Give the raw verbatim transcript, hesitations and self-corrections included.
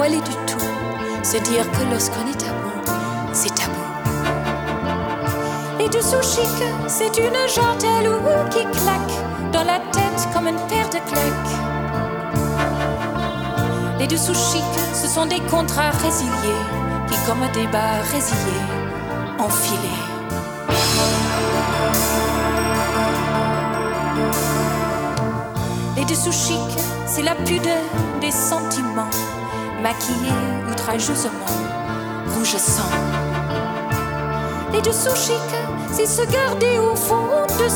aller du tout. Se dire que lorsqu'on est amoureux, c'est tabou. Les dessous chics, c'est une gentelle qui claque dans la tête comme une paire de claques. Les dessous chics, ce sont des contrats résiliés qui, comme des bas résiliés, enfilés. Les dessous chics, c'est la pudeur des sentiments, maquillés outrageusement, rouge sang. Les dessous chics, c'est se garder au fond de